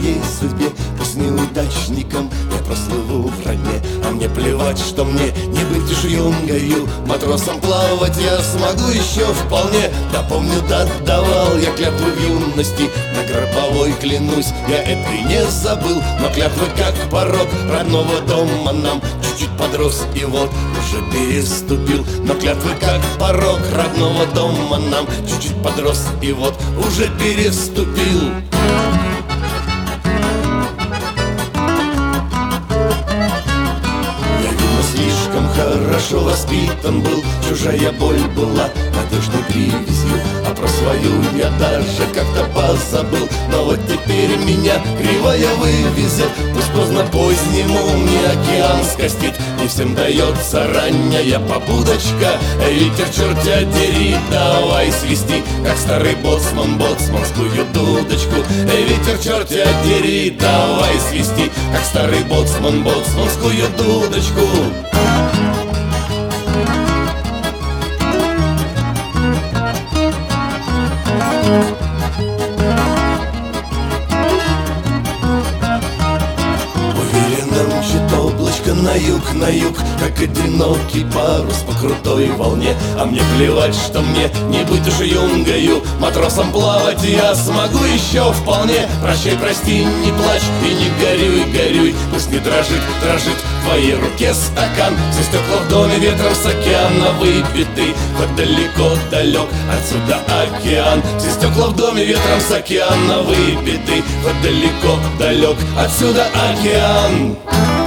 своей судьбе. Пусть неудачником я прослыву в родне, а мне плевать, что мне не быть уж юнгою. Матросом плавать я смогу еще вполне. Да помню, да давал я клятву в юности, на гробовой клянусь, я этой не забыл. Но клятвы как порог родного дома нам чуть-чуть подрос и вот уже переступил. Но клятвы как порог родного дома нам чуть-чуть подрос и вот уже переступил. Я, видно, слишком хорошо воспитан был, чужая боль была надежной привязью, а про свою я даже как-то позабыл. Но вот теперь меня кривая вывезет, пусть поздно позднему мне океан скостить. Не всем дается ранняя побудочка, ветер, чертя дери, давай свисти, как старый боцман боцманскую дудочку. Ветер, чертя дери, давай свисти, как старый боцман боцманскую дудочку. Уверенно мчит облачко на юг, как одинокий парус по крутой волне. А мне плевать, что мне не быть уж юнгою, матросом плавать я смогу еще вполне. Прощай, прости, не плачь и не горюй, горюй, пусть не дрожит, дрожит в твоей руке стакан. Все стекла в доме ветром с океана выбиты, хоть далеко далек отсюда океан. Все стекла в доме ветром с океана выбиты, хоть далеко далек отсюда океан.